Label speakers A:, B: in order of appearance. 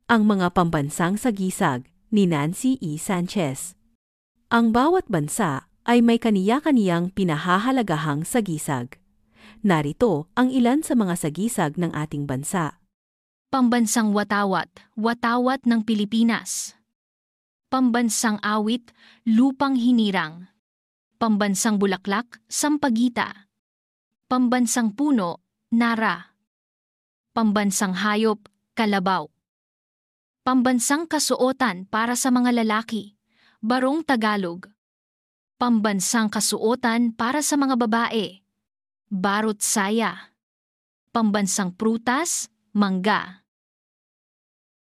A: Ang mga pambansang sagisag ni Nancy E. Sanchez. Ang bawat bansa ay may kaniya-kaniyang pinahahalagahang sagisag. Narito ang ilan sa mga sagisag ng ating bansa.
B: Pambansang watawat, watawat ng Pilipinas. Pambansang awit, lupang hinirang. Pambansang bulaklak, sampagita. Pambansang puno, nara. Pambansang hayop, kalabaw. Pambansang kasuotan para sa mga lalaki, barong Tagalog. Pambansang kasuotan para sa mga babae, barot saya. Pambansang prutas, mangga.